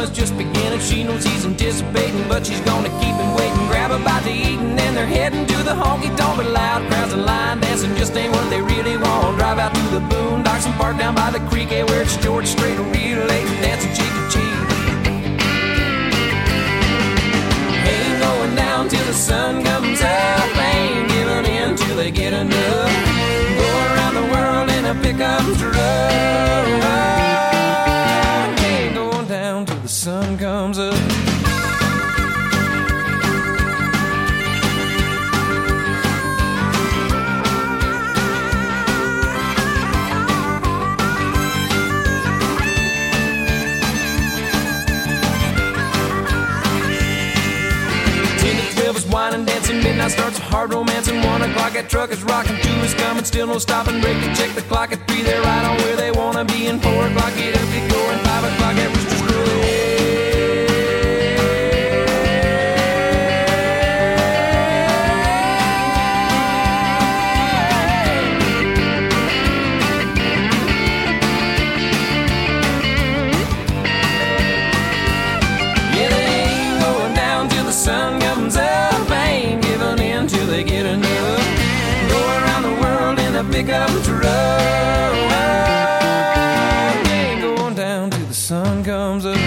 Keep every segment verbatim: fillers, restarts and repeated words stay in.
was just beginning. She knows he's anticipating, but she's gonna keep him waiting. Grab a bite to eat and then they're heading to the honky tonk. But loud crowds and line dancing just ain't what they really want. Drive out to the boondocks and park down by the creek, yeah, where it's George Strait real late and dancing cheek to cheek. Ain't going down till the sun comes up. Ain't giving in till they get enough. Go around the world in a pickup truck. Ain't going down till the sun comes up. Wine and dancing, midnight starts a hard romance. And one o'clock that truck is rocking, two is coming, still no stopping. Break to check the clock at three, they're right on where they wanna be. And four o'clock, get up, get going, five o'clock at Rooster's Grove. Pickup truck. Ain't going down till the sun comes up.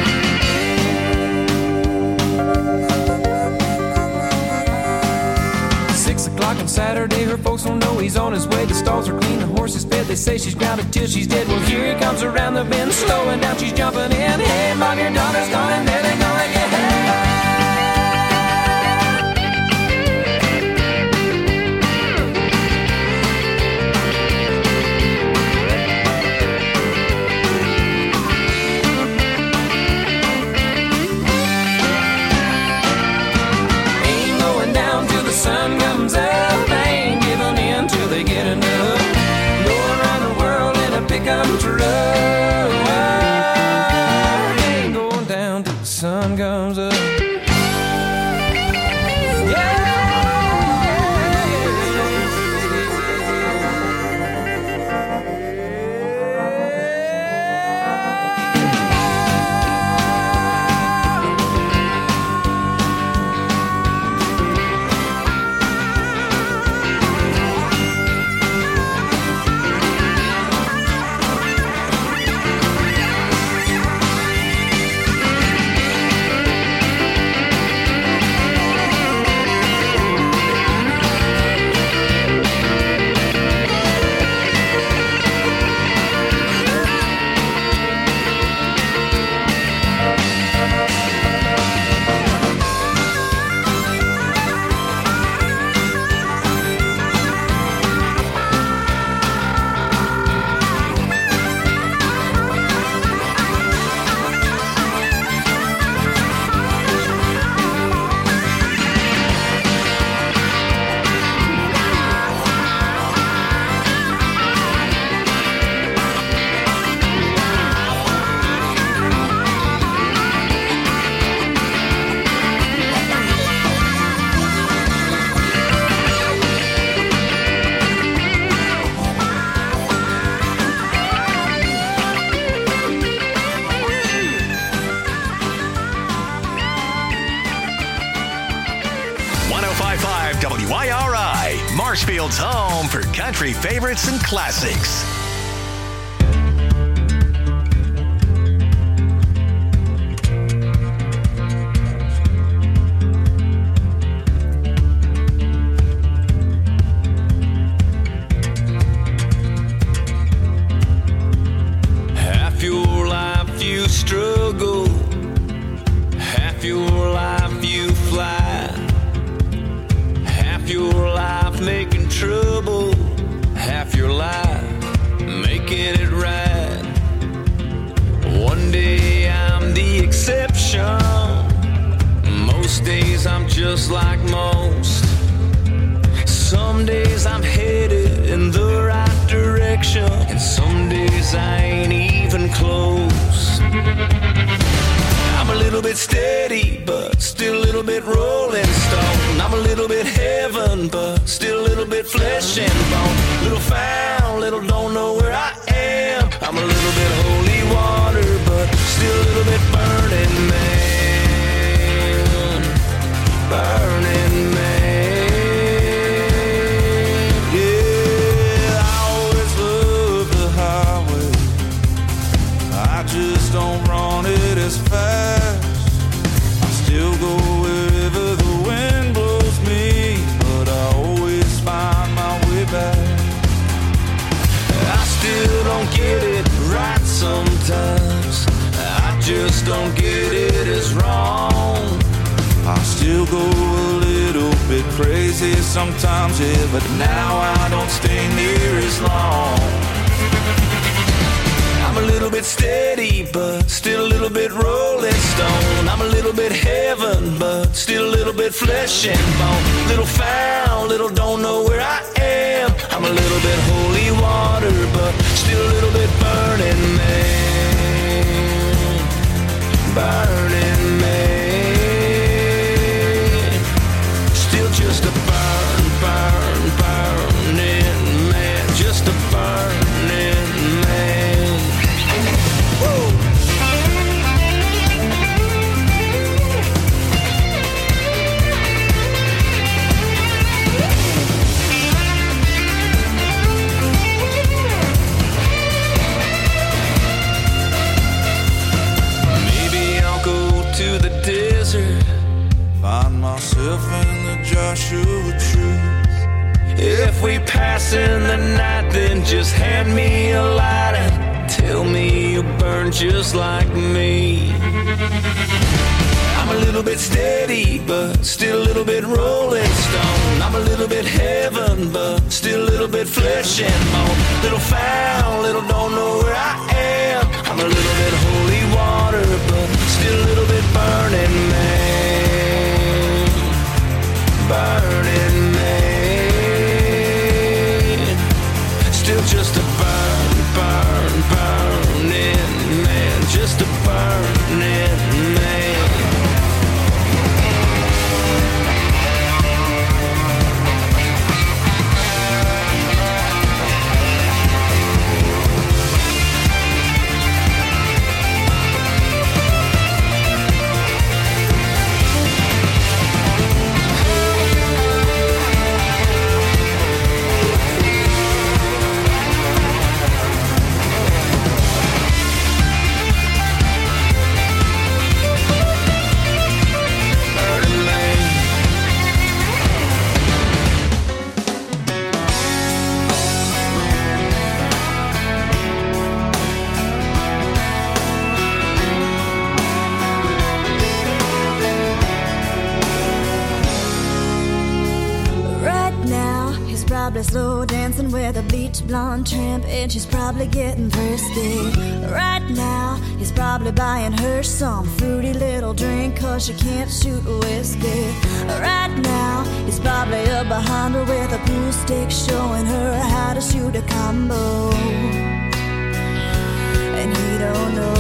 Six o'clock on Saturday, her folks don't know he's on his way. The stalls are clean, the horse is fed. They say she's grounded till she's dead. Well, here he comes around the bend, slowing down, she's jumping in. Hey, mom, your daughter's gone, there they go again. Sun comes up, ain't giving in till they get enough. Go around the world in a pickup truck. Ain't going down till the sun comes up. W I R I, Marshfield's home for country favorites and classics. Half your life you struggle, half your life you fly. Half your life making trouble, half your life making it right. One day I'm the exception, most days I'm just like most. Some days I'm headed in the right direction, and some days I ain't even close. I'm a little bit steady, but still a little bit rolling stone. I'm a little bit heaven, but still a little bit flesh and bone. Little found, little don't know where I am. I'm a little bit holy water, but still a little bit burning man. run it as fast. I still go wherever the wind blows me, but I always find my way back. I still don't get it right sometimes. I just don't get it as wrong. I still go a little bit crazy sometimes, yeah, but now I don't stay near as long. I'm a little bit steady, but still a little bit rolling stone. I'm a little bit heaven, but still a little bit flesh and bone. Little foul, little don't know where I am. I'm a little bit holy water, but still a little bit burning man. Burning man. Still just a burn, burn, burning man. Just a burning man. Woo! Maybe I'll go to the desert, Find myself in the Joshua trees. if we pass in the night, then just hand me a light and tell me you burn just like me. I'm a little bit steady, but still a little bit rolling stone. I'm a little bit heaven, but still a little bit flesh and bone. Little foul, little don't know where I am. I'm a little bit holy water, but still a little bit burning man. Burning man. Still just a burn, burn, burning man. Just a burning man. Probably slow dancing with a bleach blonde tramp, and she's probably getting thirsty. Right now, he's probably buying her some fruity little drink, cause she can't shoot whiskey. Right now, he's probably up behind her with a pool stick, showing her how to shoot a combo. And he don't know.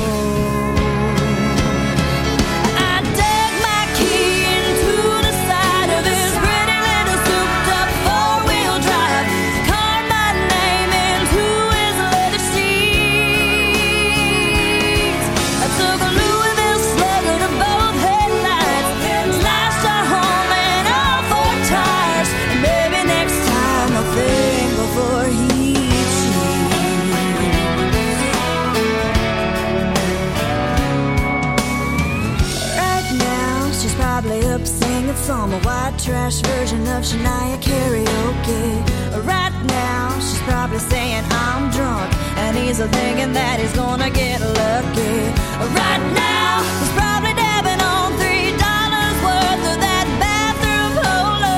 Some white trash version of Shania karaoke. Right now, she's probably saying I'm drunk, and he's thinking that he's gonna get lucky. Right now, he's probably dabbing on three dollars worth of that bathroom polo.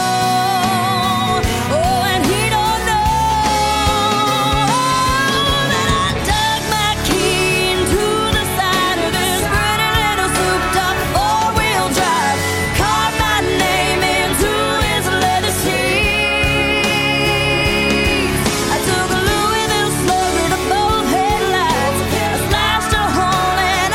Oh, and he don't know that I dug my key into the side of this pretty little souped-up four-wheel drive. Name into his leather seats. I took a Louisville slugger to both headlights. I slashed a hole and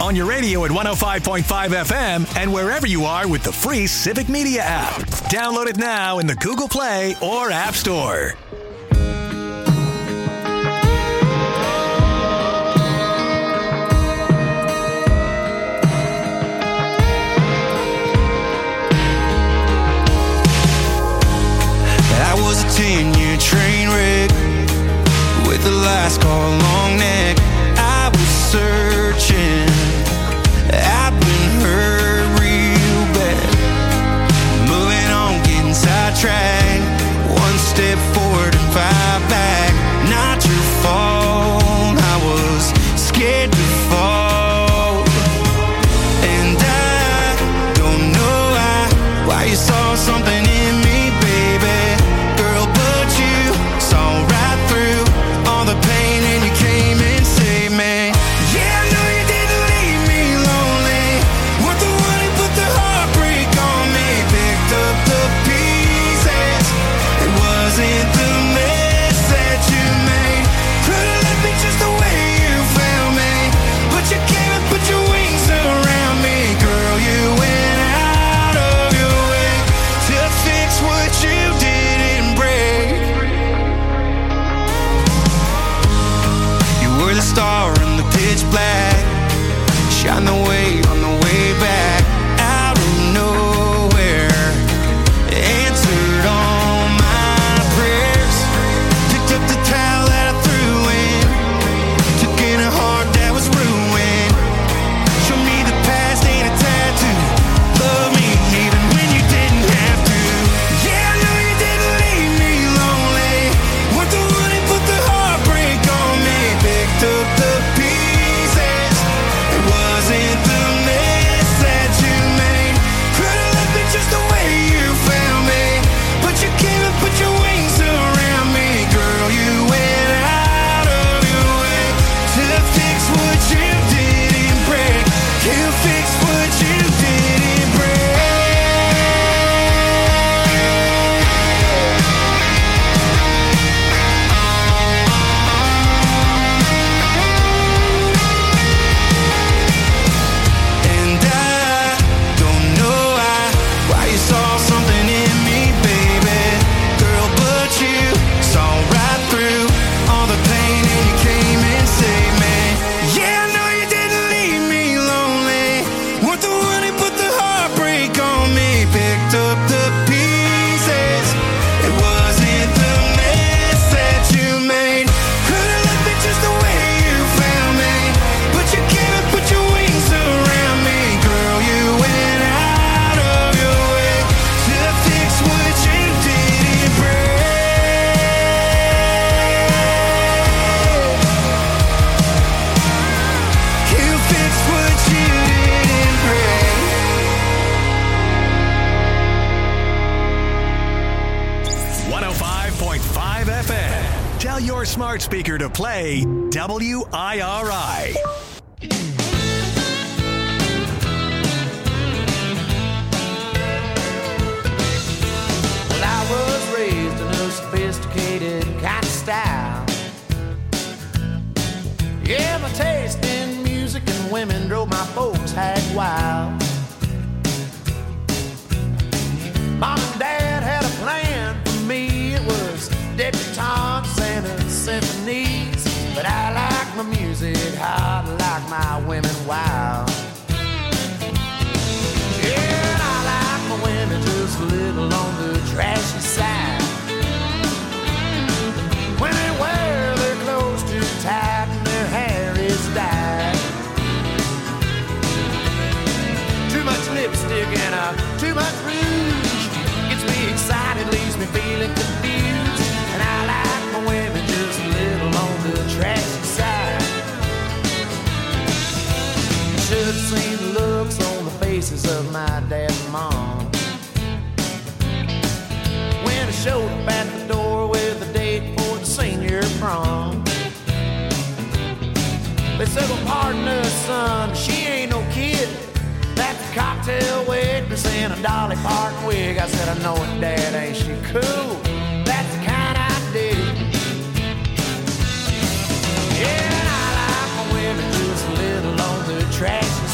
on your radio at one oh five point five F M and wherever you are with the free Civic Media app. Download it now in the Google Play or App Store. I was a ten-year train wreck with the last call long neck. I was searching, I've been hurt real bad. Moving on, getting sidetracked. One step forward and five back. Not your fault, I was scared to fall. And I don't know why, why you saw something in me, baby. Girl, but you saw right through all the pain and you came and saved me. Yeah, I know you didn't leave me lonely. Weren't the one who put the heartbreak on me. Picked up the pieces. It wasn't the mess that you made. Could've left me just the way you found me. But you came and put your wings around me. Girl, you went out of your way to fix what you didn't break. You were the star in the pitch black. Shine the way on the way back. Out of nowhere, answered all my prayers. Picked up the towel that I threw in. Took in a heart that was ruined. Show me the past ain't a tattoo. Love me even when you didn't have to. Yeah, I know you didn't leave me lonely. Weren't the one who put the heartbreak on me. Picked up the pieces. It wasn't the mess that you made. Could've left me just the way you found me. But you came and put your wings around me. Girl, you went out of your way to fix what you didn't break. You fixed what you didn't break. And I don't know why, why you saw something in me, baby. Girl, but you saw right through all the pain and you came and saved me. Yeah, I know you didn't leave me lonely. Weren't the one who put the heartbreak on me. Picked up the pieces. It wasn't the mess that you made. Could've left me just the way you found me. But you came and put your wings around me. Girl, you went out of your way to fix what you didn't break. You fixed what you didn't break. one oh five point five F M. Tell your smart speaker to play W I R I. Well, I was raised in a sophisticated kind of style. Yeah, my taste in music and women drove my folks hag wild. Mom and Dad had a plan for me. It was debutantes and a symphonies. But I like my music hot, I like my women wild. Yeah, and I like my women just a little on the trashy side. When they wear their clothes too tight and their hair is dyed. Too much lipstick and uh, too much rouge gets me excited, leaves me feeling confused. And I like my women just a little on the trashy side. Should've seen the looks on the faces of my dad and mom when I showed up at the door with a date for the senior prom. They said, well, pardon us, son, she ain't no kid. That's a cocktail waitress in a Dolly Parton wig. I said, I know it, Dad, ain't she cool? That's the kind I dig. Yeah, and I like my women just a little on the trashy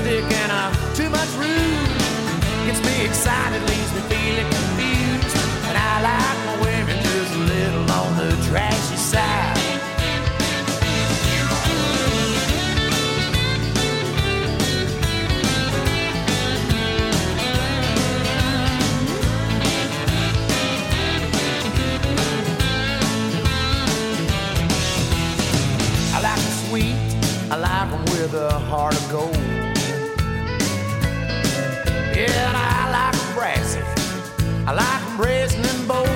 lipstick and uh, too much rouge. Gets me excited, leaves me feeling confused. And I like my women just a little on the trashy side. I like them sweet, I like them with a heart of gold. Yeah, and I like them brassy, I like them brazen and bold.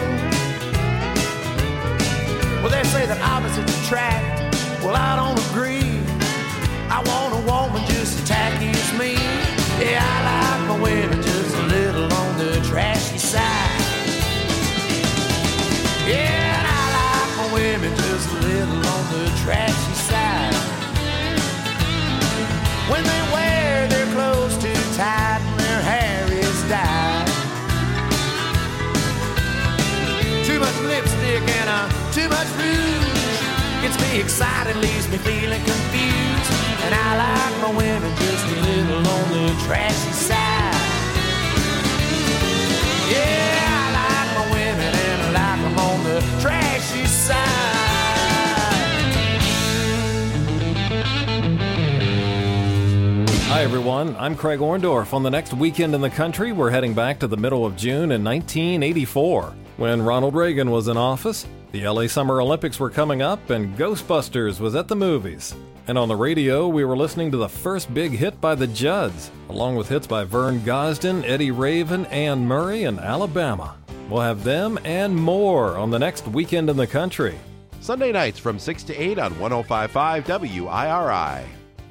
Well, they say that opposites attract, well, I don't agree. I want a woman just as tacky as me. Yeah, I like my women just a little on the trashy side. Yeah, and I like my women just a little on the trashy side. When they wear their clothes too tight and their hair is dyed. Too much lipstick and uh, too much rouge. Gets me excited, leaves me feeling confused. And I like my women just a little on the trashy side. Yeah, I like my women and I like them on the trashy side. Hi, everyone. I'm Craig Orndorff. On the next Weekend in the Country, we're heading back to the middle of June in nineteen eighty-four. When Ronald Reagan was in office, the L A Summer Olympics were coming up, and Ghostbusters was at the movies. And on the radio, we were listening to the first big hit by the Judds, along with hits by Vern Gosdin, Eddie Raven, Anne Murray, and Alabama. We'll have them and more on the next Weekend in the Country. Sunday nights from six to eight on one oh five point five W I R I.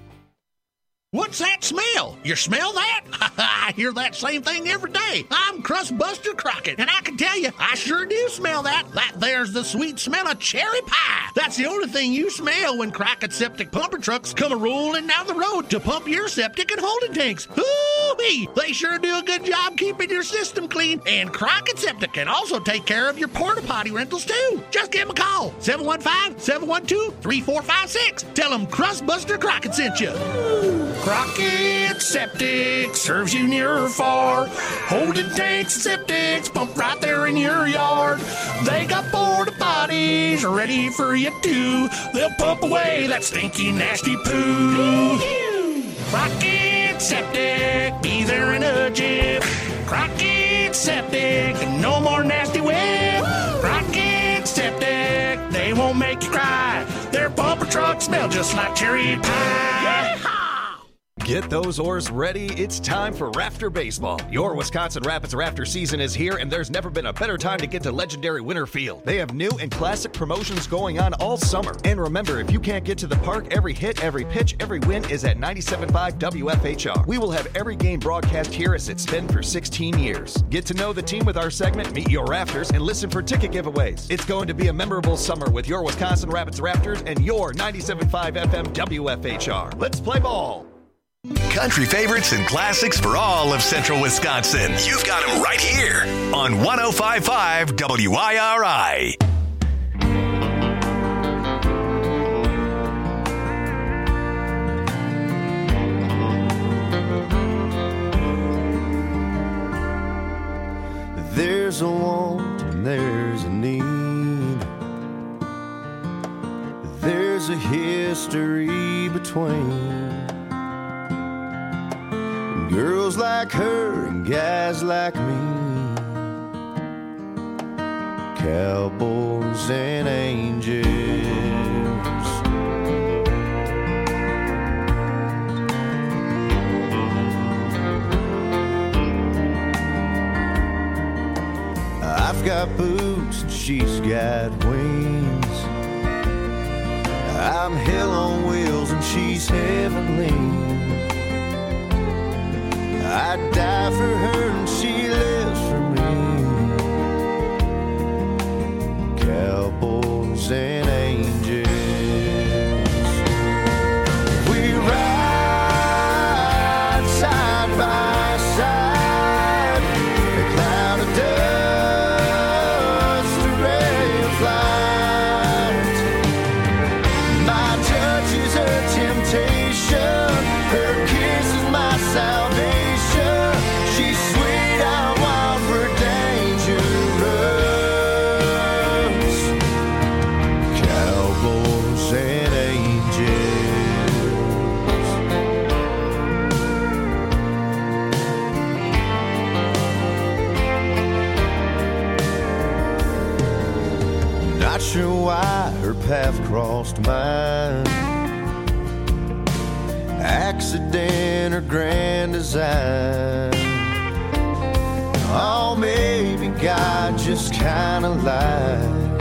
What's that smell? You smell that? I hear that same thing every day. I'm Crustbuster Crockett, and I can tell you, I sure do smell that. That there's the sweet smell of cherry pie. That's the only thing you smell when Crockett Septic Pumper Trucks come a-rolling down the road to pump your septic and holding tanks. Hoo-wee! They sure do a good job keeping your system clean, and Crockett Septic can also take care of your porta potty rentals, too. Just give them a call, seven one five, seven one two, three four five six. Tell them Crustbuster Crockett sent you. Crockett Septic serves you near or far. Holding tanks and septics pump right there in your yard. They got porta potties ready for you too. They'll pump away that stinky, nasty poo. Crockett Septic, be there in a jiff. Crockett Septic, no more nasty whip. Crockett Septic, they won't make you cry. Their bumper trucks smell just like cherry pie. Get those oars ready. It's time for Rafter Baseball. Your Wisconsin Rapids Rafter season is here, and there's never been a better time to get to legendary Winter Field. They have new and classic promotions going on all summer. And remember, if you can't get to the park, every hit, every pitch, every win is at ninety-seven point five W F H R. We will have every game broadcast here as it's been for sixteen years. Get to know the team with our segment, Meet Your Rafters, and listen for ticket giveaways. It's going to be a memorable summer with your Wisconsin Rapids Rafters and your ninety-seven point five F M W F H R. Let's play ball. Country favorites and classics for all of central Wisconsin. You've got them right here on one oh five point five W I R I. There's a want and there's a need. There's a history between girls like her and guys like me, cowboys and angels. I've got boots and she's got wings. I'm hell on wheels and she's heavenly. I'd die for her and she lives for me. Cowboys and angels. We ride side by side. A cloud of dust, a ray of light. My touch is her temptation. Her kiss is my her path crossed mine. Accident or grand design. Oh, maybe God just kinda lied.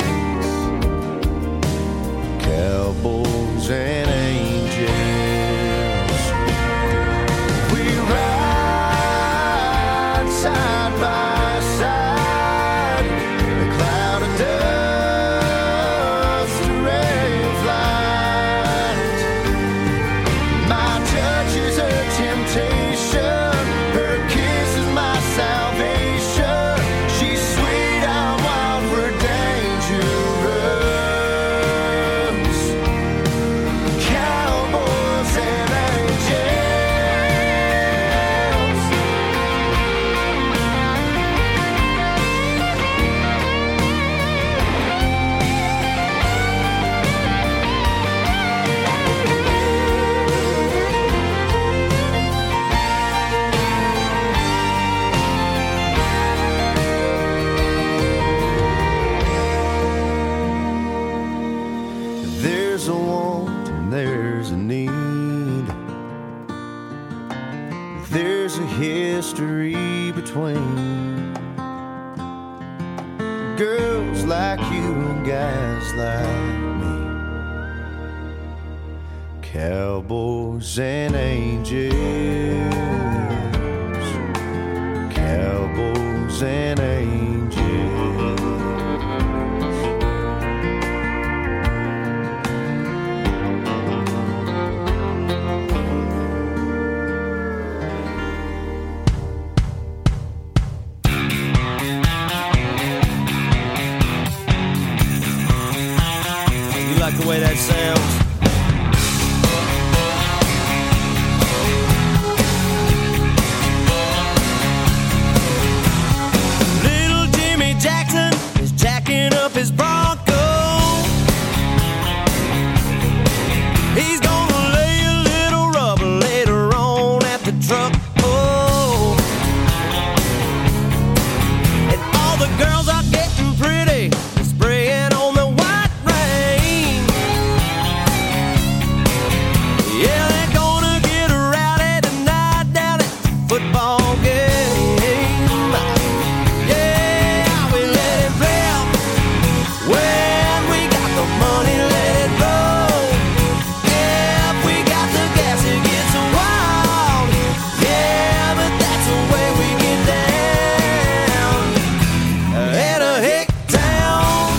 Cowboys and angels, we ride side by side. A cloud of dust, a ray of light. My touch is her temptation, her kiss is my salvation. She's sweet, I'm wild, we're dangerous. Cowboys and angels. There's a want and there's a need. There's a history between girls like you and guys like me. Cowboys and angels. Cowboys and angels. You like the way that sounds? Little Jimmy Jackson is jacking up his Bronco. He's gonna lay a little rubber later on at the truck. Oh, and all the girls are getting pretty, spraying on the white rain. Yeah, they're gonna get rowdy tonight down at the football game. Yeah, we let it rip. When we got the money, let it roll. If we got the gas, it gets wild. Yeah, but that's the way we get down. At a hick town.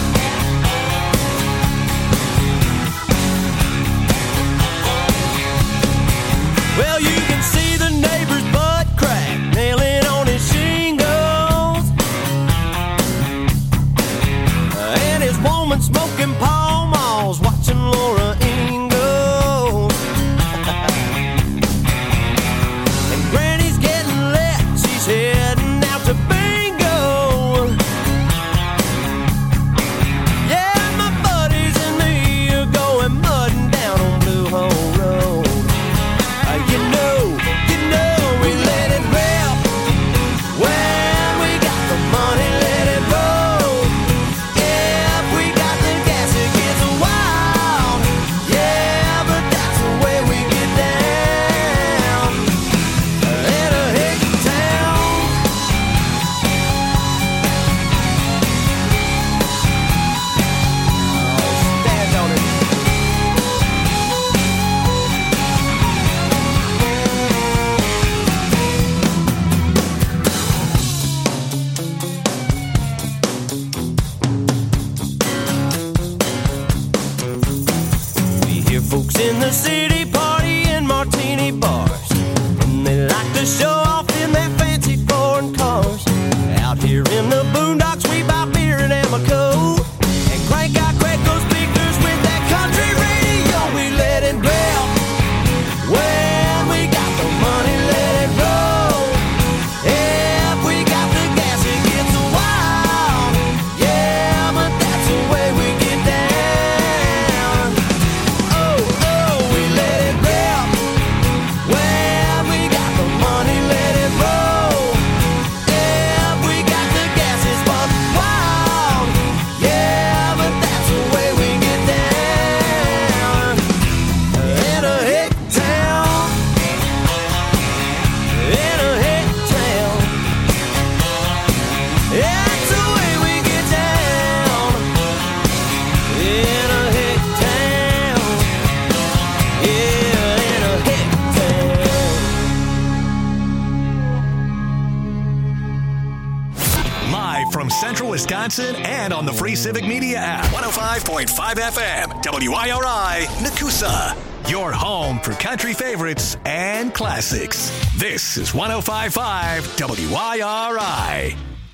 Well, you can see the neighbor's butt crack, nailing on his shingles. And his woman smoking Pall Malls, watching Laura Ingalls. And Granny's getting lit, she's heading out to bingo. Yeah, my buddies and me are going mudding down on Blue Hole Road. Uh, You know, you know, we let it rip. When we got the money, let it roll. If we got the gas, it gets wild. Yeah, but that's the way we get down. In a hick town. Stand on it. We hear folks in the city party in martini bars, and they like to show off in their fancy foreign cars. Out here in the boondocks, we buy beer and Amoco and crank out Craigco speakers with that country radio. We let it rip. When we got the money, let it roll. If we got the gas, it gets wild. Yeah, but that's the way we get down. Oh, oh, we let it rip. When Wisconsin, and on the free Civic Media app. one oh five point five F M, W I R I, Nakusa. Your home for country favorites and classics. This is one oh five point five W I R I.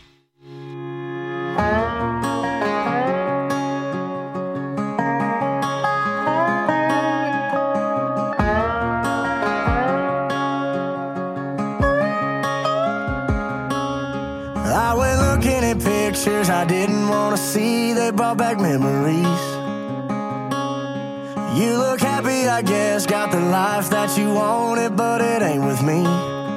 I went looking at pictures I didn't want to see. They brought back memories. You look happy, I guess, got the life that you wanted, but it ain't with me.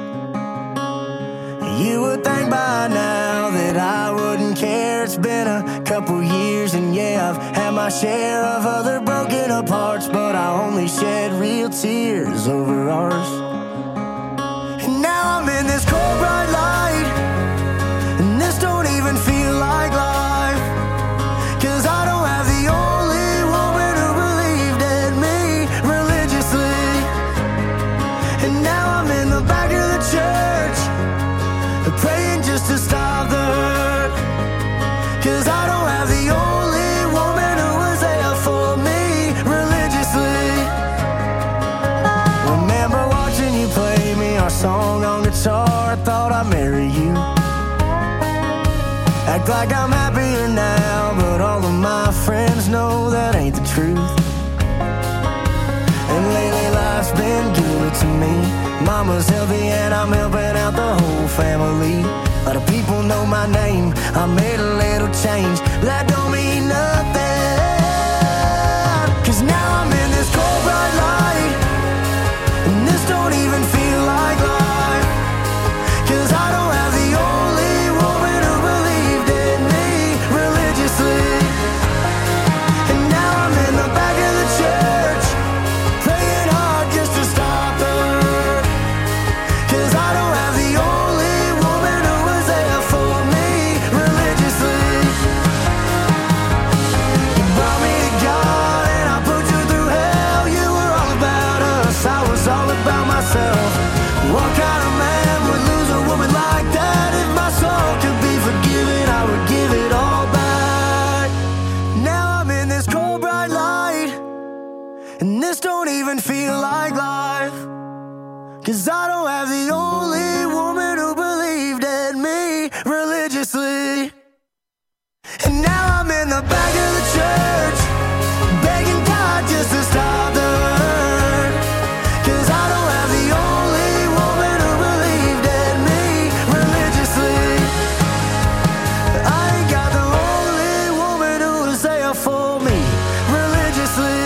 You would think by now that I wouldn't care. It's been a couple years, and yeah, I've had my share of other broken apart, but I only shed real tears over ours. And now I'm in this cold bright light, and this don't even feel like life, 'cause I don't have the only woman who believed in me religiously. And now I'm in the back of the church, praying just to stop the hurt, 'cause I don't have the only woman who was there for me religiously. Remember watching you play me our song on guitar, I thought I'd marry you. Act like I'm happier now, but all of my friends know that ain't the truth. And lately life's been good to me. Mama's healthy and I'm helping out the whole family. A lot of people know my name, I made a little change, but that don't mean nothing, 'cause now I'm in this cold bright light, and this don't even feel like life, 'cause I don't have the only woman who believed in me religiously. And now I'm in the back of the church, praying hard just to stop the hurt, 'cause I don't have the only woman who was there for me religiously. You brought me to God and I put you through hell. You were all about us, I was all about myself. What kind of man would lose a woman like that? If my soul could be forgiven, I would give it all back. Now I'm in this cold bright light, and this don't even feel like life, 'cause I don't have the only woman who believed in me religiously. And now I'm in the back of the church, begging God just to stop the hurt, 'cause I don't have the only woman who believed in me religiously. I ain't got the only woman who was there for me religiously.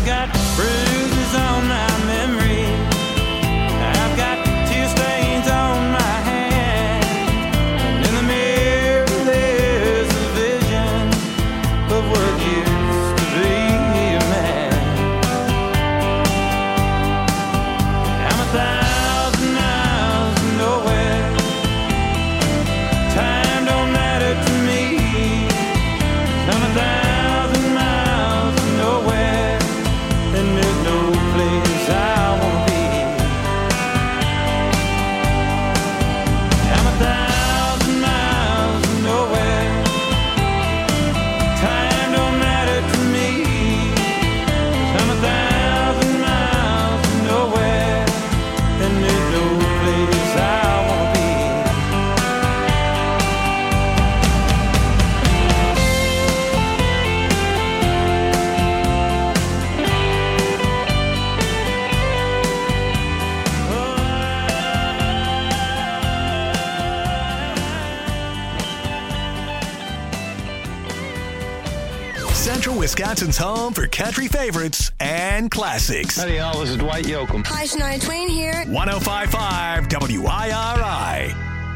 got bruises on my memory. I've got tear stains on my hand. And in the mirror there's a vision of what used to be a man. I'm a thousand miles from nowhere. Time don't matter to me. I'm a thousand miles from nowhere, and there's no place I wanna be. I'm a thousand miles from nowhere. Time don't matter to me. I'm a thousand miles from nowhere, and there's no place I wanna be. Central Wisconsin's home for country favorites and classics. Howdy, y'all. This is Dwight Yoakam. Hi, Shania Twain here. one oh five point five W I R I.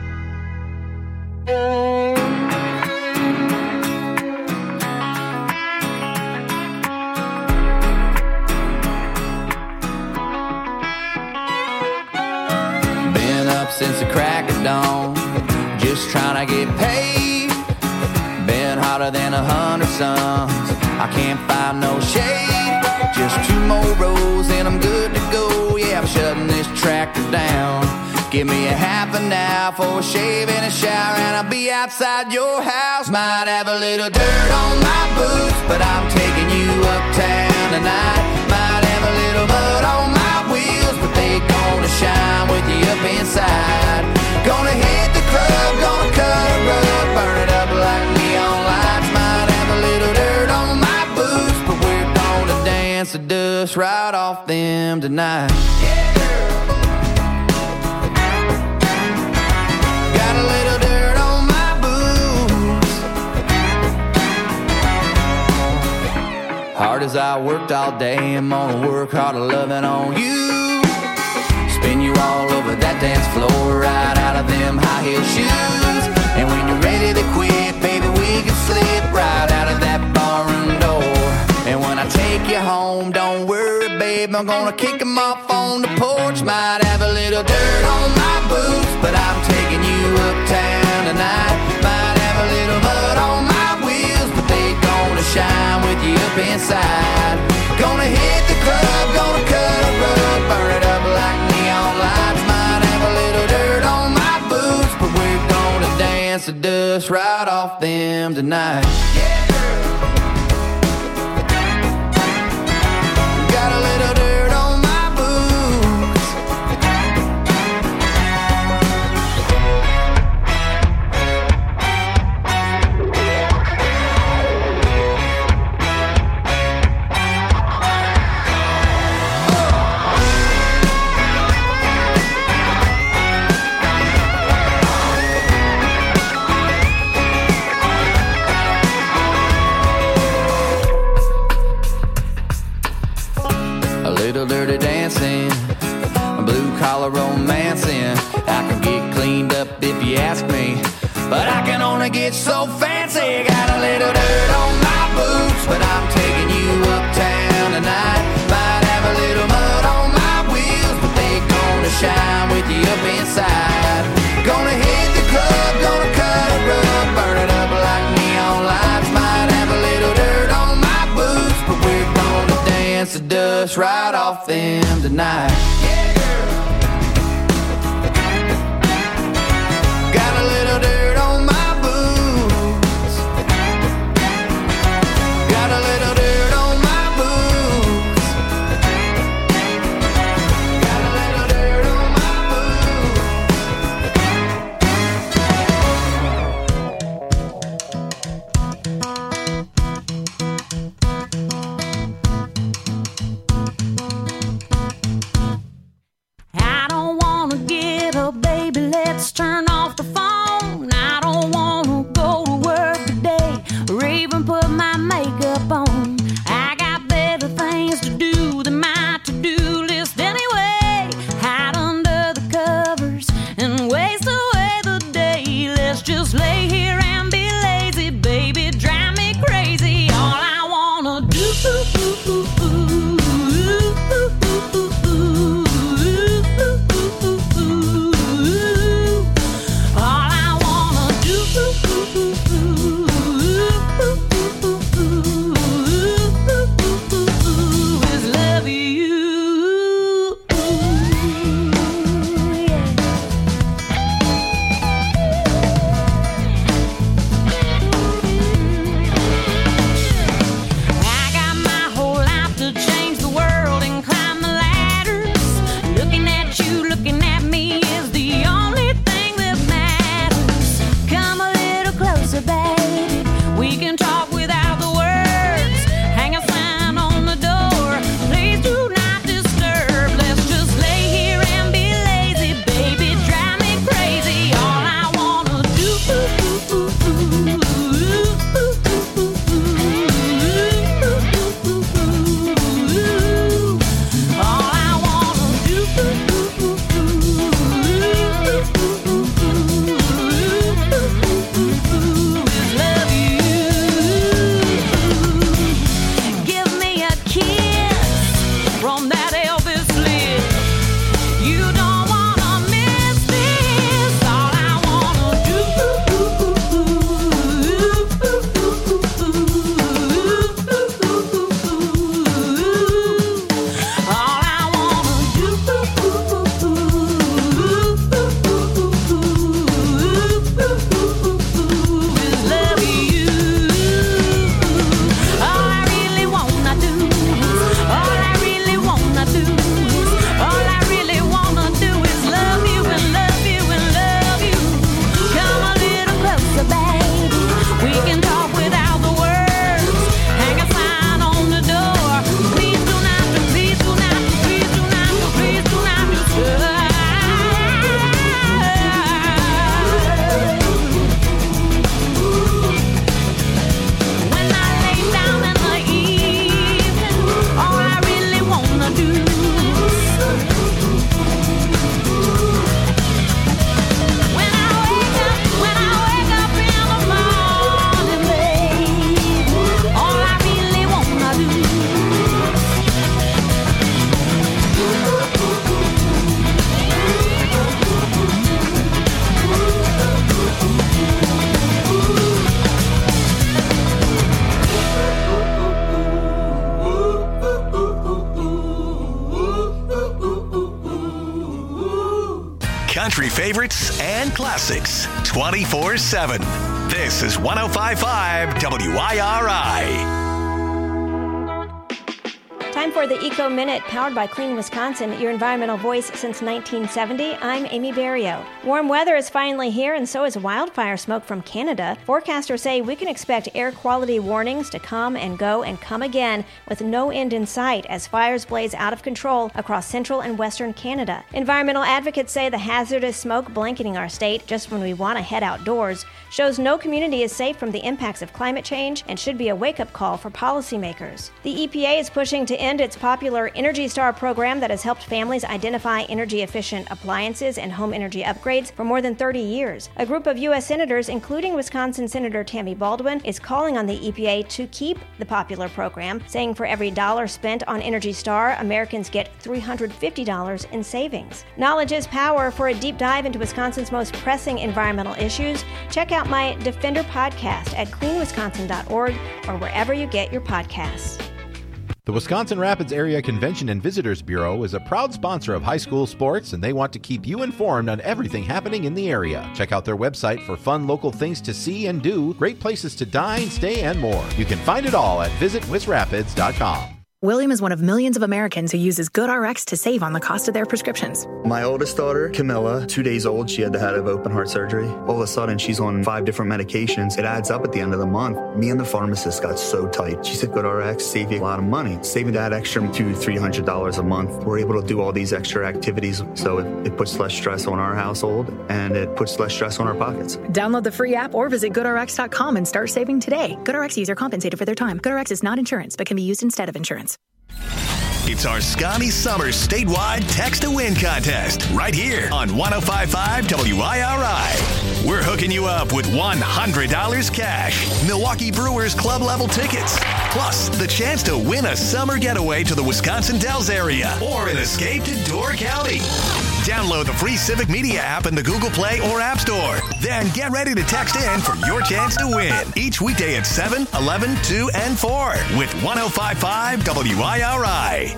Been up since the crack of dawn, just trying to get paid. Been hotter than a hundred suns, I can't find no shade. Just two more rows and I'm good to go. Yeah, I'm shutting this tractor down. Give me a half an hour for a shave and a shower, and I'll be outside your house. Might have a little dirt on my boots, but I'm taking you uptown tonight. Might have a little mud on my wheels, but they gonna shine with you up inside. Gonna hit the club, gonna cut a rug, burn it up like neon lights. Might have a little dirt on my boots, but we're gonna dance the dust right off them tonight. Yeah, girl. Got a little dirt on my boots. Hard as I worked all day, I'm gonna work harder loving on you. Spin you all over that dance floor, right out of them high heel shoes. And when you're ready to quit, baby, we can slip right out of that barroom door. And when I take you home, don't worry, babe, I'm gonna kick them off on the porch. Might have a little dirt on my boots, but I'm taking you uptown tonight. Might have a little mud on my wheels, but they gonna shine with you up inside. Gonna hit the club, gonna cut a rug, burn it up like neon lights. Might have a little dirt on my boots, but we're gonna dance the dust right off them tonight. Yeah, girl. Got a little dirt on my boots. Little dirty dancing, blue collar romancing. I can get cleaned up if you ask me, but I can only get so fancy. Got a little dirt on my boots, but I'm taking you uptown tonight. Might have a little mud on my wheels, but they gonna shine with you up inside. Gonna hit the club, gonna cut a rug, burn it up like neon lights. Might have a little dirt on my boots, but we're gonna dance the dust right off them tonight. Yeah, girl. Got a little dirt on my boots. Got a little dirt on my boots. Got a little dirt on my country favorites and classics twenty-four seven. This is one oh five point five W I R I. Time for the Eco Minute, powered by Clean Wisconsin, your environmental voice since nineteen seventy. I'm Amy Barrio. Warm weather is finally here, and so is wildfire smoke from Canada. Forecasters say we can expect air quality warnings to come and go and come again with no end in sight as fires blaze out of control across central and western Canada. Environmental advocates say the hazardous smoke blanketing our state just when we want to head outdoors shows no community is safe from the impacts of climate change and should be a wake-up call for policymakers. The E P A is pushing to end its popular Energy Star program that has helped families identify energy-efficient appliances and home energy upgrades for more than thirty years. A group of U S senators, including Wisconsin Senator Tammy Baldwin, is calling on the E P A to keep the popular program, saying for every dollar spent on Energy Star, Americans get three hundred fifty dollars in savings. Knowledge is power. For a deep dive into Wisconsin's most pressing environmental issues, check out my Defender podcast at clean wisconsin dot org or wherever you get your podcasts. The Wisconsin Rapids Area Convention and Visitors Bureau is a proud sponsor of high school sports, and they want to keep you informed on everything happening in the area. Check out their website for fun local things to see and do, great places to dine, stay, and more. You can find it all at visit wis rapids dot com. William is one of millions of Americans who uses GoodRx to save on the cost of their prescriptions. My oldest daughter, Camilla, two days old, she had to have open heart surgery. All of a sudden, she's on five different medications. It adds up at the end of the month. Me and the pharmacist got so tight. She said, GoodRx save you a lot of money. Saving that extra two hundred dollars, three hundred dollars a month. We're able to do all these extra activities, so it, it puts less stress on our household, and it puts less stress on our pockets. Download the free app or visit good R X dot com and start saving today. GoodRx user compensated for their time. GoodRx is not insurance, but can be used instead of insurance. It's our Scotty Summers statewide text to win contest right here on one oh five point five W I R I. We're hooking you up with one hundred dollars cash, Milwaukee Brewers club level tickets, plus the chance to win a summer getaway to the Wisconsin Dells area or an escape to Door County. Download the free Civic Media app in the Google Play or App Store. Then get ready to text in for your chance to win each weekday at seven, eleven, two, and four with one oh five point five W I R I.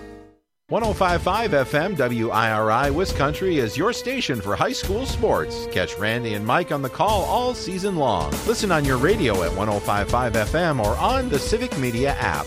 one oh five point five F M W I R I Wiscountry is your station for high school sports. Catch Randy and Mike on the call all season long. Listen on your radio at one oh five point five F M or on the Civic Media app.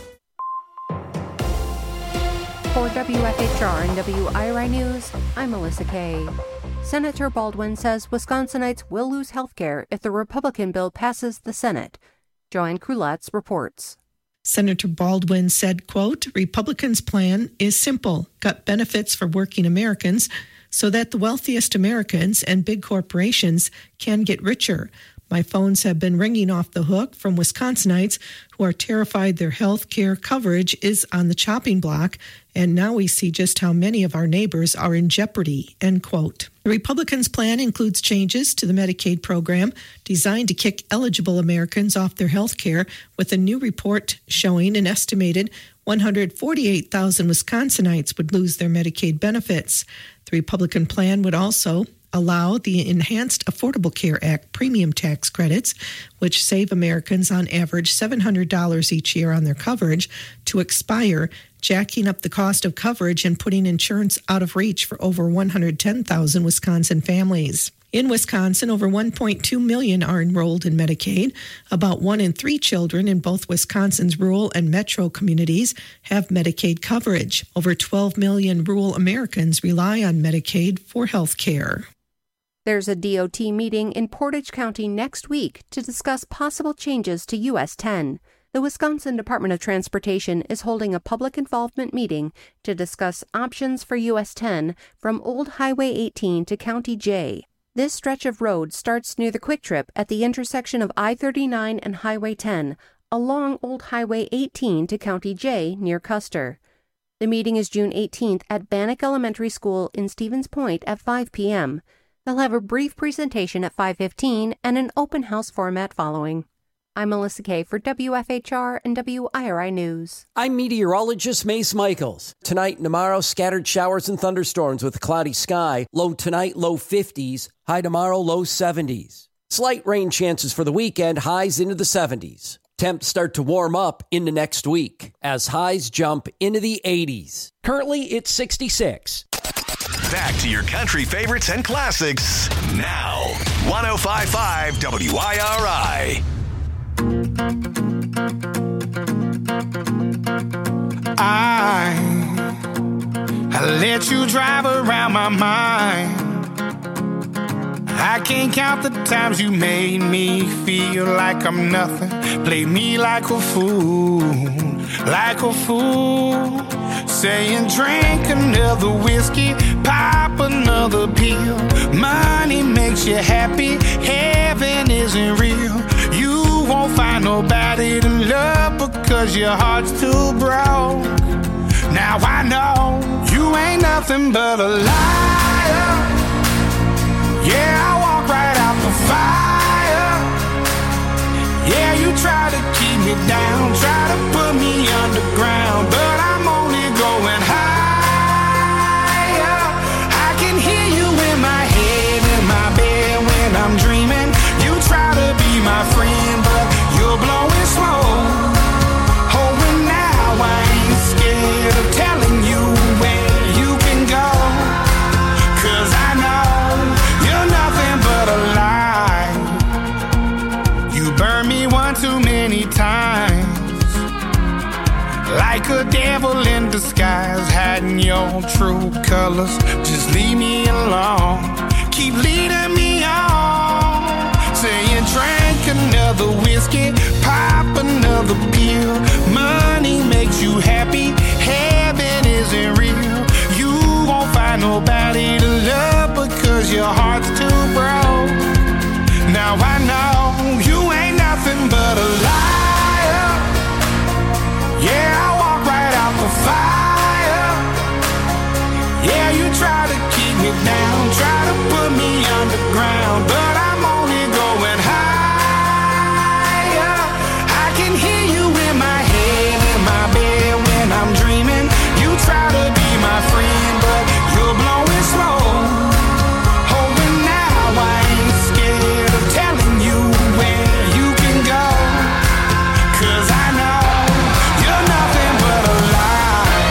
For W F H R and W I R I News, I'm Melissa Kay. Senator Baldwin says Wisconsinites will lose health care if the Republican bill passes the Senate. Joanne Krulatz reports. Senator Baldwin said, quote, Republicans' plan is simple, cut benefits for working Americans so that the wealthiest Americans and big corporations can get richer. My phones have been ringing off the hook from Wisconsinites who are terrified their health care coverage is on the chopping block, and now we see just how many of our neighbors are in jeopardy, end quote. The Republicans' plan includes changes to the Medicaid program designed to kick eligible Americans off their health care, with a new report showing an estimated one hundred forty-eight thousand Wisconsinites would lose their Medicaid benefits. The Republican plan would also allow the Enhanced Affordable Care Act premium tax credits, which save Americans on average seven hundred dollars each year on their coverage, to expire, jacking up the cost of coverage and putting insurance out of reach for over one hundred ten thousand Wisconsin families. In Wisconsin, over one point two million are enrolled in Medicaid. About one in three children in both Wisconsin's rural and metro communities have Medicaid coverage. Over twelve million rural Americans rely on Medicaid for health care. There's a D O T meeting in Portage County next week to discuss possible changes to U S ten. The Wisconsin Department of Transportation is holding a public involvement meeting to discuss options for U S ten from Old Highway eighteen to County J. This stretch of road starts near the Quick Trip at the intersection of I thirty-nine and Highway ten, along Old Highway eighteen to County J near Custer. The meeting is June eighteenth at Bannock Elementary School in Stevens Point at five p.m. They'll have a brief presentation at five fifteen and an open house format following. I'm Melissa Kay for W F H R and W I R I News. I'm meteorologist Mace Michaels. Tonight and tomorrow, scattered showers and thunderstorms with a cloudy sky. Low tonight, low fifties. High tomorrow, low seventies. Slight rain chances for the weekend, highs into the seventies. Temps start to warm up into next week as highs jump into the eighties. Currently, it's sixty-six. Back to your country favorites and classics now. one oh five point five W I R I. I, I let you drive around my mind. I can't count the times you made me feel like I'm nothing. Played me like a fool, like a fool. Saying drink another whiskey, pop another pill. Money makes you happy, heaven isn't real. You won't find nobody to love because your heart's too broke. Now I know you ain't nothing but a liar. Yeah, I walk right out the fire. Yeah, you try to keep me down, try to put me underground, but I'm only going higher. I can hear you in my head, in my bed when I'm dreaming. You try to be my friend, but you're blowing smoke. Oh, and now I ain't scared of telling you where you can go, 'cause I know you're nothing but a lie. You burned me one too many times, like a devil in disguise, hiding your true colors. Just leave me alone, keep leading me on. Saying drink another whiskey, pop another pill. Money makes you happy, heaven isn't real. You won't find nobody to love because your heart's too broke. Now I know you ain't nothing but a liar. Yeah, I walk right out the fire. Yeah, you try to keep me down, try to put me underground, but I'm only going higher. I can hear you in my head, in my bed when I'm dreaming. You try to be my friend, but you're blowing smoke. Oh, and now I ain't scared of telling you where you can go, 'cause I know you're nothing but a lie.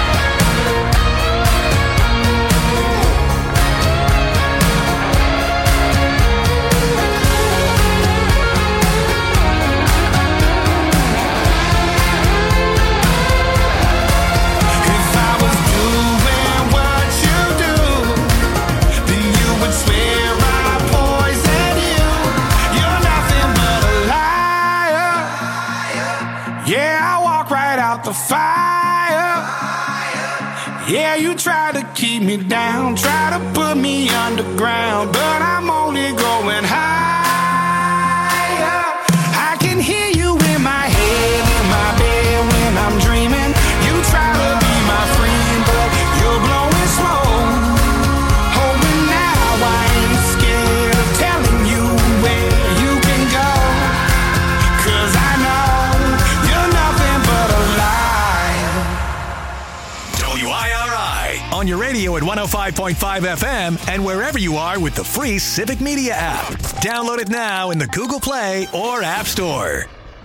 If I was doing what you do, then you would swear I poisoned you. You're nothing but a liar. Yeah, I walk right out the fire. Yeah, you try to keep me down, try to put me underground, but I'm only going higher. I can hear you in my head, in my bed when I'm dreaming. You try to be my friend, but you're blowing smoke. Oh, and now I ain't scared of telling you where you can go, 'cause I know you're nothing but a lie. W I R I on your radio at one oh five point five F M and wherever you are with the free Civic Media app. Download it now in the Google Play or App Store.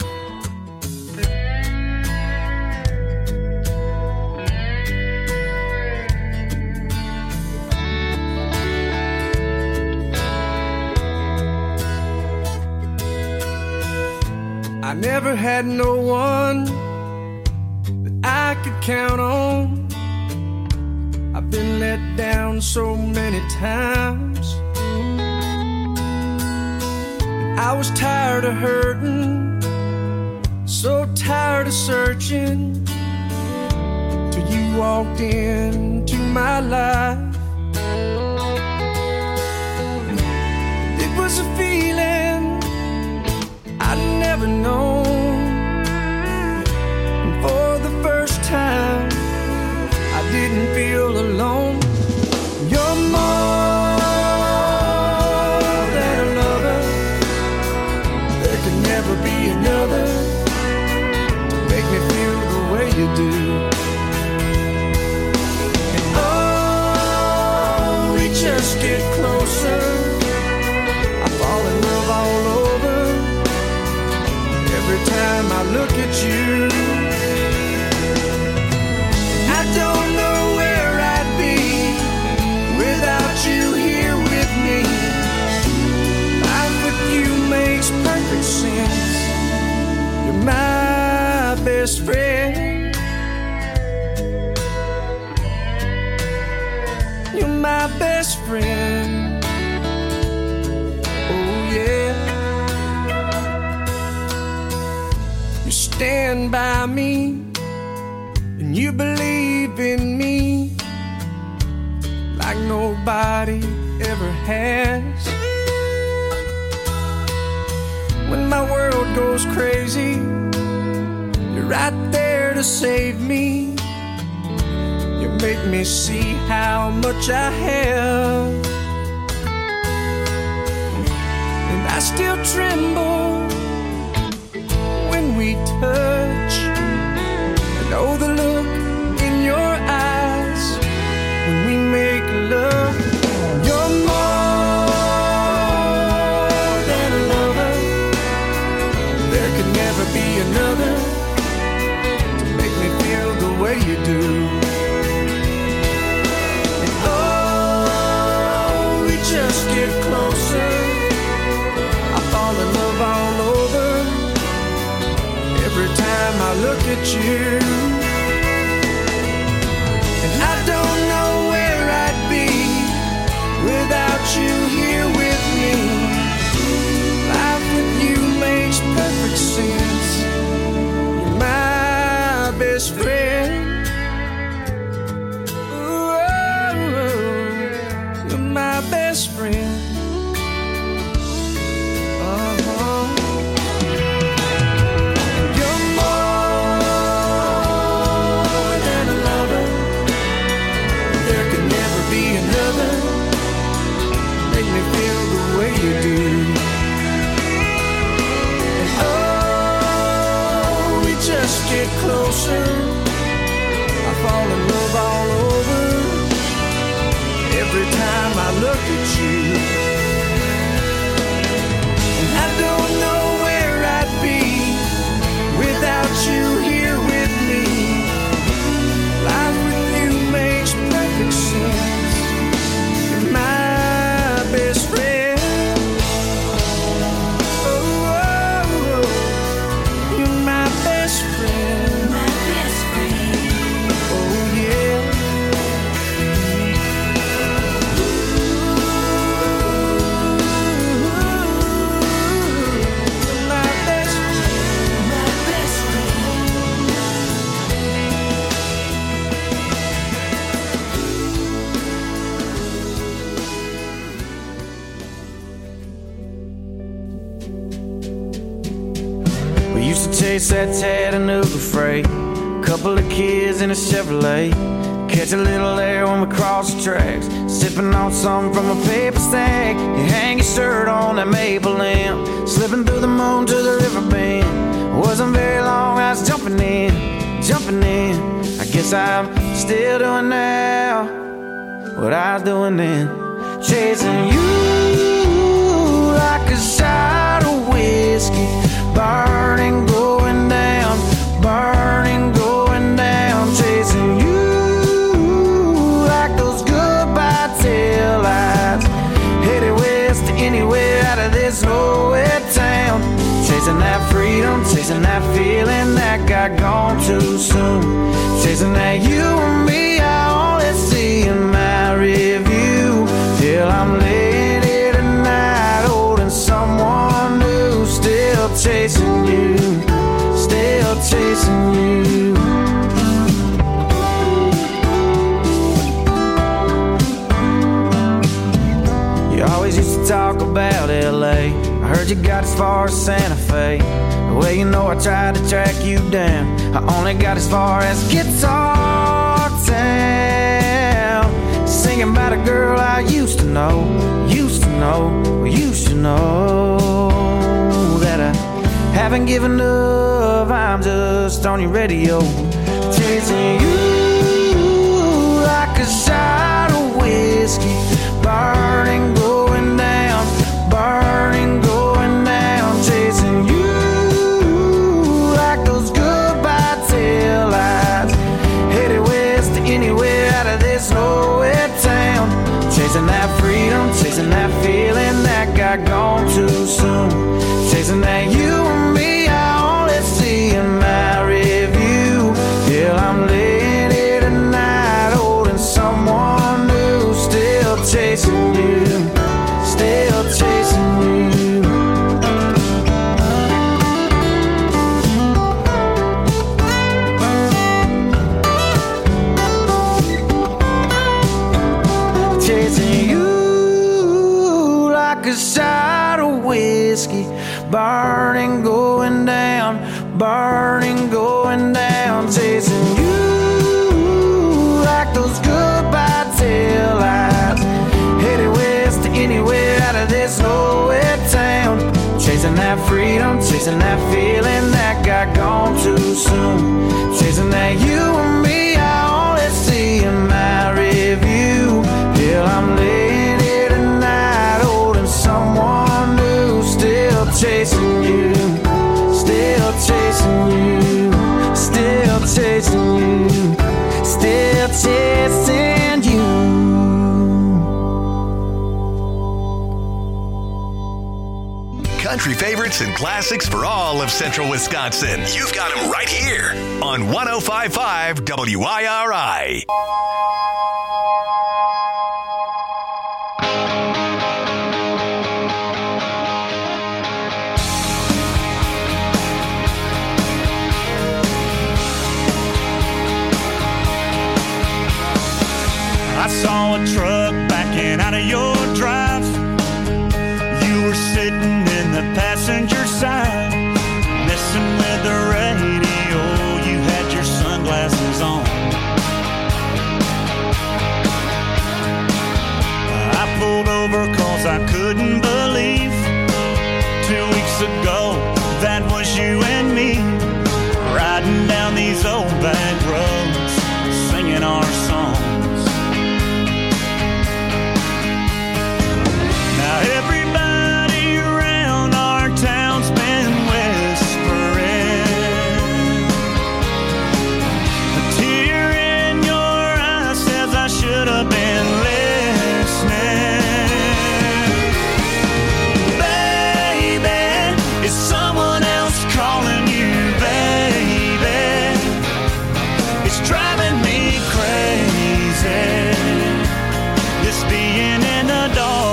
I never had no one that I could count on. I've been let down so many times. And I was tired of hurting, so tired of searching, till you walked into my life. It was a feeling I'd never known. And for the first time, I didn't feel alone. You're more than a lover. There could never be another to make me feel the way you do. And oh, we just get closer. I fall in love all over. Every time I look at you, I don't know where I'd be my best friend. Oh yeah. You stand by me and you believe in me like nobody ever has. When my world goes crazy, you're right there to save me. You make me see how much I have, and I still tremble when we touch. I know the look in your eyes when we make love. You're more than a lover. There could never be another to make me feel the way you do. And oh, we just get closer. I fall in love all over every time I look at you. And I don't know where I'd be without you here with me. Life with you makes perfect sense. You're my best friend. Ooh, you're my best friend. Uh-huh. You're more than a lover. There could never be another. Make me feel the way you do. And oh, we just get closer. I fall in love all over every time I look at you. And I don't know where I'd be without you here with me. Life with you makes perfect sense. You're my best friend. Oh, oh, oh. You're my best friend. My best friend. Oh yeah. You're my best friend. My best We used to chase that Chattanooga freight, couple of kids in a Chevrolet, catch a little air when we cross the tracks, sipping on something from a paper stack. You hang your shirt on that maple limb, slipping through the moon to the river bend. Wasn't very long, I was jumping in, jumping in. I guess I'm still doing now what I was doing then, chasing you like a shot of whiskey, burning, going down, burning, going down, chasing you like those goodbye tail lights, headed west to anywhere out of this nowhere town, chasing that freedom, chasing that feeling that got gone too soon, chasing that you and me I only see in my review, till I'm laying here tonight holding someone new, still chasing you, still chasing you. You always used to talk about L A, I heard you got as far as Santa Fe. Well, you know I tried to track you down, I only got as far as Guitar Town, singing about a girl I used to know, used to know, used to know, that I haven't given up, I'm just on your radio, chasing you like a shot of whiskey, burning, going down, burning, going down, chasing you like those goodbye tail lights, headed west to anywhere out of this nowhere town, chasing that freedom, chasing that feeling that got gone too soon, chasing that you and me I only see in my review, till I'm laying here tonight holding someone new, still burning, going down, burning, going down, chasing you like those goodbye tail lights, headed west to anywhere out of this nowhere town, chasing that freedom, chasing that feeling that got gone too soon, chasing that you and me I only see in my review, till I'm laying here tonight holding someone new, still chasing you, still chasing you, still chasing you, still chasing you. Country favorites and classics for all of Central Wisconsin. You've got them right here on one oh five point five W I R I. I saw a truck backing out of your drive. You were sitting in the passenger side, messing with the radio. You had your sunglasses on. I pulled over cause I couldn't believe two weeks ago that was you and me, riding down these old back roads, singing our songs. Now everybody around our town's been whispering, a tear in your eye says I should have been listening. Baby, is someone else calling you, baby? It's driving me crazy, this being in the dark.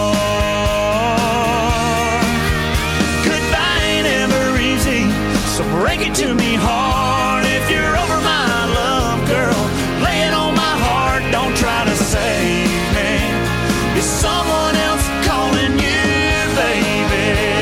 So break it to me hard if you're over my love, girl. Lay it on my heart, don't try to save me. Is someone else calling you, baby?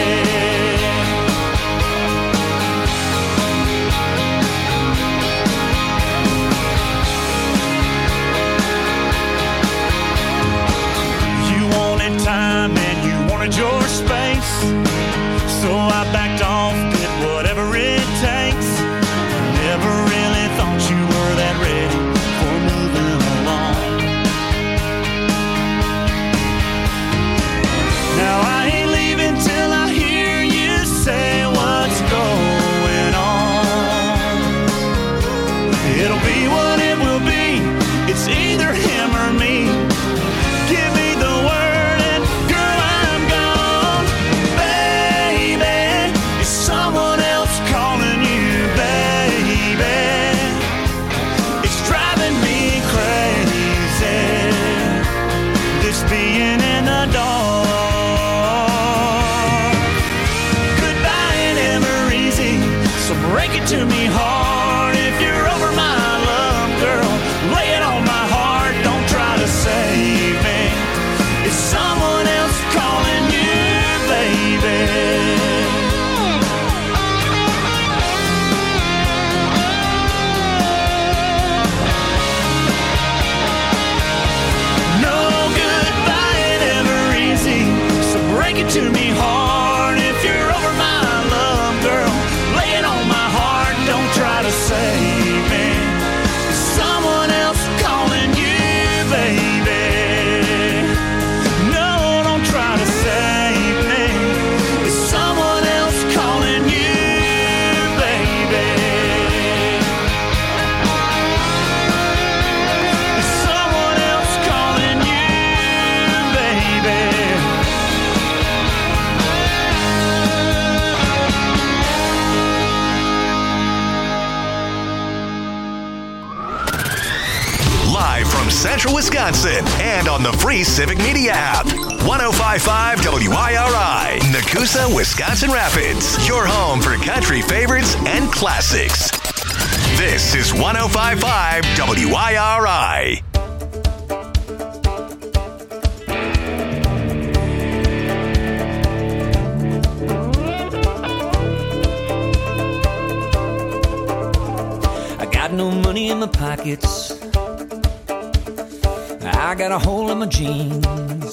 You wanted time and you wanted your space, so I backed off, did whatever it takes. Never really thought you were that ready for moving along. Now I ain't leaving till I hear you say what's going on. It'll be what it will be, it's either him or me. Give me the word and girl I'm gone. Baby, is someone else calling you, baby? It's driving me crazy, this being in the dark. Goodbye ain't ever easy, so break it to me hard if you're over my love, girl. Lay it on my heart, don't try to save me. Is someone else calling you, baby? Break it to me hard if you're over my love, girl. Lay it on my heart, don't try to save me. Is someone else calling you, baby? No, don't try to save me. Is someone else calling you, baby? Is someone else calling you, baby? Live from Central Wisconsin and on the free Civic Media app. one oh five point five W I R I, Nakusa, Wisconsin Rapids. Your home for country favorites and classics. This is one oh five point five W I R I. got no money in my pockets. I got a hole in my jeans.